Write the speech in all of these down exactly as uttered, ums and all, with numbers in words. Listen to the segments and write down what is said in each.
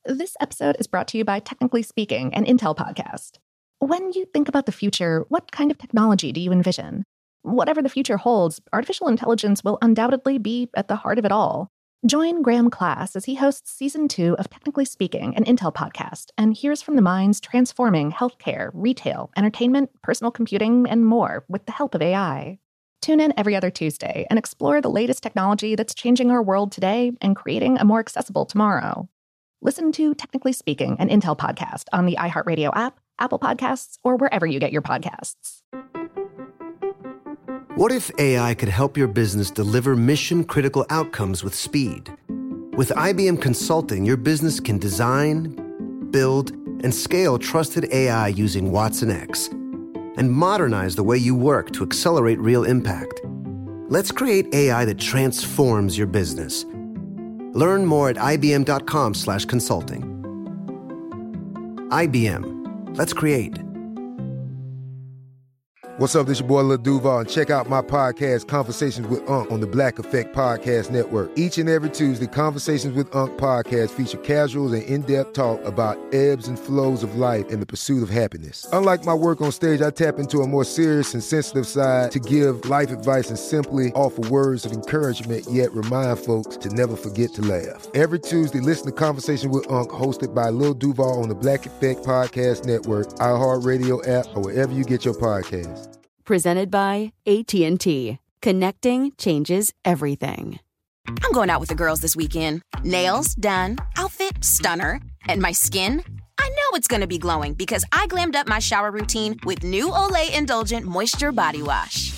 This episode is brought to you by Technically Speaking, an Intel podcast. When you think about the future, what kind of technology do you envision? Whatever the future holds, artificial intelligence will undoubtedly be at the heart of it all. Join Graham Class as he hosts season two of Technically Speaking, an Intel podcast, and hears from the minds transforming healthcare, retail, entertainment, personal computing, and more with the help of A I. Tune in every other Tuesday and explore the latest technology that's changing our world today and creating a more accessible tomorrow. Listen to Technically Speaking, an Intel podcast on the iHeartRadio app, Apple Podcasts, or wherever you get your podcasts. What if A I could help your business deliver mission-critical outcomes with speed? With I B M Consulting, your business can design, build, and scale trusted A I using Watson X, and modernize the way you work to accelerate real impact. Let's create A I that transforms your business. Learn more at ibm.com slash consulting. I B M. Let's create. What's up, this your boy Lil Duval, and check out my podcast, Conversations with Unc, on the Black Effect Podcast Network. Each and every Tuesday, Conversations with Unc podcast feature casual and in-depth talk about ebbs and flows of life and the pursuit of happiness. Unlike my work on stage, I tap into a more serious and sensitive side to give life advice and simply offer words of encouragement, yet remind folks to never forget to laugh. Every Tuesday, listen to Conversations with Unc, hosted by Lil Duval on the Black Effect Podcast Network, iHeartRadio app, or wherever you get your podcasts. Presented by A T and T. Connecting changes everything. I'm going out with the girls this weekend. Nails done. Outfit stunner. And my skin? I know it's going to be glowing because I glammed up my shower routine with new Olay Indulgent Moisture Body Wash.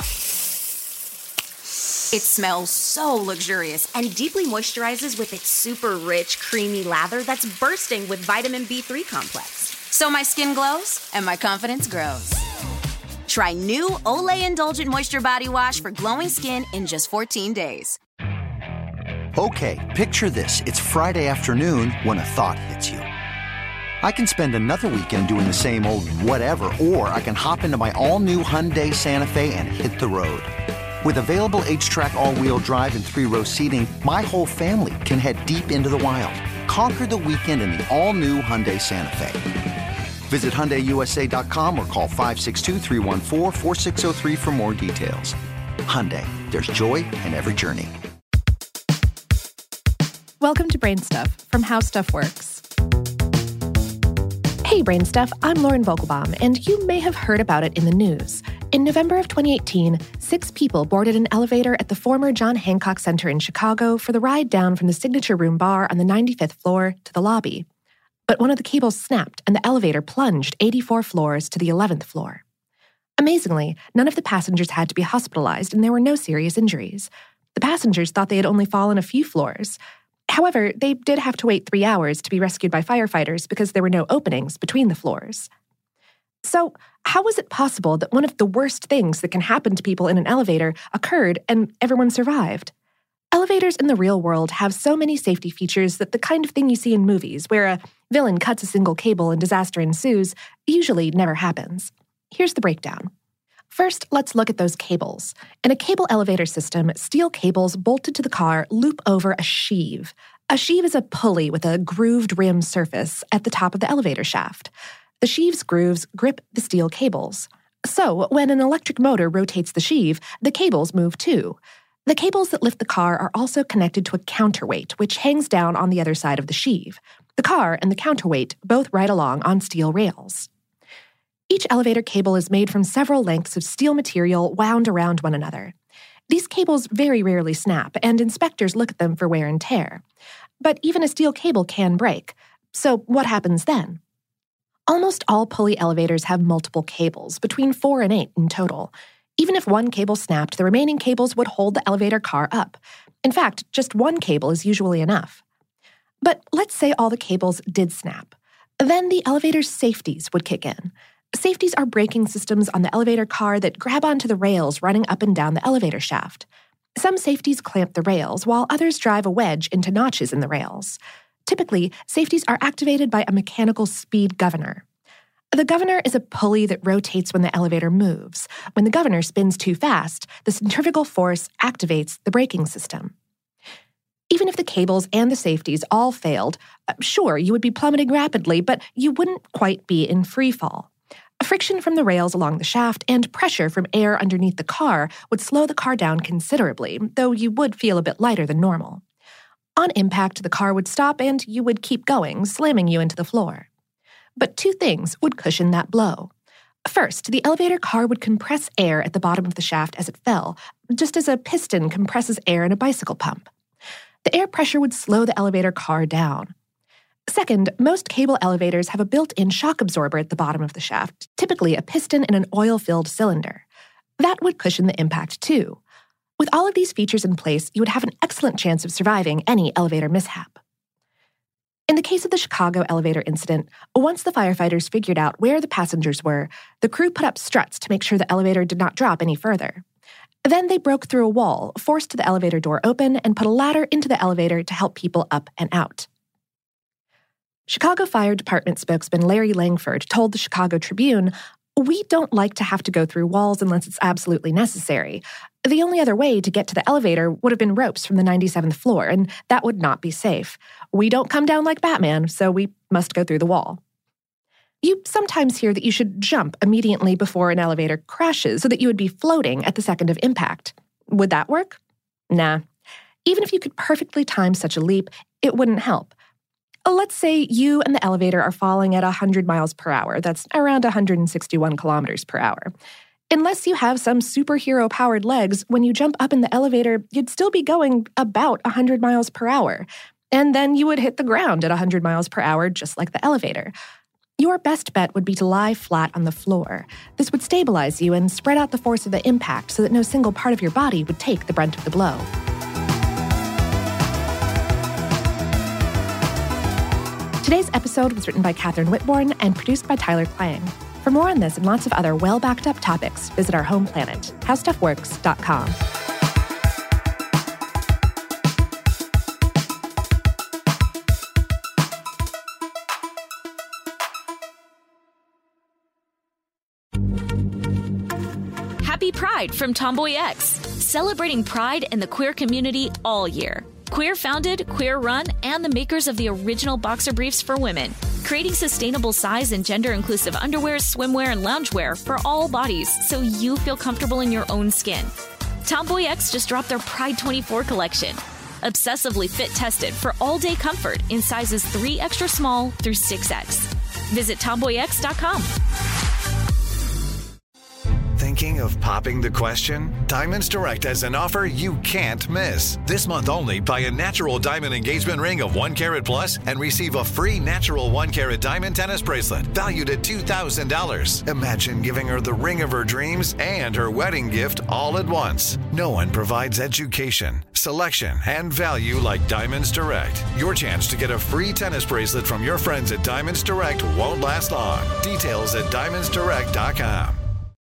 It smells so luxurious and deeply moisturizes with its super rich, creamy lather that's bursting with vitamin B three complex. So my skin glows and my confidence grows. Try new Olay Indulgent Moisture Body Wash for glowing skin in just fourteen days. Okay, picture this. It's Friday afternoon when a thought hits you. I can spend another weekend doing the same old whatever, or I can hop into my all-new Hyundai Santa Fe and hit the road. With available H-Track all-wheel drive and three-row seating, my whole family can head deep into the wild. Conquer the weekend in the all-new Hyundai Santa Fe. Visit Hyundai U S A dot com or call five six two, three one four, four six zero three for more details. Hyundai, there's joy in every journey. Welcome to Brain Stuff from How Stuff Works. Hey, Brain Stuff, I'm Lauren Vogelbaum, and you may have heard about it in the news. In November of twenty eighteen, six people boarded an elevator at the former John Hancock Center in Chicago for the ride down from the Signature Room bar on the ninety-fifth floor to the lobby. But one of the cables snapped and the elevator plunged eighty-four floors to the eleventh floor. Amazingly, none of the passengers had to be hospitalized and there were no serious injuries. The passengers thought they had only fallen a few floors. However, they did have to wait three hours to be rescued by firefighters because there were no openings between the floors. So, how was it possible that one of the worst things that can happen to people in an elevator occurred and everyone survived? Elevators in the real world have so many safety features that the kind of thing you see in movies, where a villain cuts a single cable and disaster ensues, usually never happens. Here's the breakdown. First, let's look at those cables. In a cable elevator system, steel cables bolted to the car loop over a sheave. A sheave is a pulley with a grooved rim surface at the top of the elevator shaft. The sheave's grooves grip the steel cables. So, when an electric motor rotates the sheave, the cables move too. The cables that lift the car are also connected to a counterweight, which hangs down on the other side of the sheave. The car and the counterweight both ride along on steel rails. Each elevator cable is made from several lengths of steel material wound around one another. These cables very rarely snap, and inspectors look at them for wear and tear. But even a steel cable can break. So what happens then? Almost all pulley elevators have multiple cables, between four and eight in total. Even if one cable snapped, the remaining cables would hold the elevator car up. In fact, just one cable is usually enough. But let's say all the cables did snap. Then the elevator's safeties would kick in. Safeties are braking systems on the elevator car that grab onto the rails running up and down the elevator shaft. Some safeties clamp the rails, while others drive a wedge into notches in the rails. Typically, safeties are activated by a mechanical speed governor. The governor is a pulley that rotates when the elevator moves. When the governor spins too fast, the centrifugal force activates the braking system. Even if the cables and the safeties all failed, sure, you would be plummeting rapidly, but you wouldn't quite be in free fall. Friction from the rails along the shaft and pressure from air underneath the car would slow the car down considerably, though you would feel a bit lighter than normal. On impact, the car would stop and you would keep going, slamming you into the floor. But two things would cushion that blow. First, the elevator car would compress air at the bottom of the shaft as it fell, just as a piston compresses air in a bicycle pump. The air pressure would slow the elevator car down. Second, most cable elevators have a built-in shock absorber at the bottom of the shaft, typically a piston in an oil-filled cylinder. That would cushion the impact too. With all of these features in place, you would have an excellent chance of surviving any elevator mishap. In the case of the Chicago elevator incident, once the firefighters figured out where the passengers were, the crew put up struts to make sure the elevator did not drop any further. Then they broke through a wall, forced the elevator door open, and put a ladder into the elevator to help people up and out. Chicago Fire Department spokesman Larry Langford told the Chicago Tribune, "We don't like to have to go through walls unless it's absolutely necessary. The only other way to get to the elevator would have been ropes from the ninety-seventh floor, and that would not be safe. We don't come down like Batman, so we must go through the wall." You sometimes hear that you should jump immediately before an elevator crashes so that you would be floating at the second of impact. Would that work? Nah. Even if you could perfectly time such a leap, it wouldn't help. Let's say you and the elevator are falling at one hundred miles per hour. That's around one hundred sixty-one kilometers per hour. Unless you have some superhero-powered legs, when you jump up in the elevator, you'd still be going about one hundred miles per hour. And then you would hit the ground at one hundred miles per hour, just like the elevator. Your best bet would be to lie flat on the floor. This would stabilize you and spread out the force of the impact so that no single part of your body would take the brunt of the blow. Today's episode was written by Catherine Whitborn and produced by Tyler Klang. For more on this and lots of other well-backed-up topics, visit our home planet, how stuff works dot com. Happy Pride from Tomboy X, celebrating pride and the queer community all year. Queer founded, queer run, and the makers of the original boxer briefs for women, creating sustainable size and gender inclusive underwear, swimwear, and loungewear for all bodies so you feel comfortable in your own skin. Tomboy X just dropped their Pride twenty-four collection, obsessively fit tested for all day comfort in sizes three extra small through six X. Visit tomboy x dot com. Thinking of popping the question? Diamonds Direct has an offer you can't miss. This month only, buy a natural diamond engagement ring of one carat plus and receive a free natural one carat diamond tennis bracelet valued at two thousand dollars. Imagine giving her the ring of her dreams and her wedding gift all at once. No one provides education, selection, and value like Diamonds Direct. Your chance to get a free tennis bracelet from your friends at Diamonds Direct won't last long. Details at diamonds direct dot com.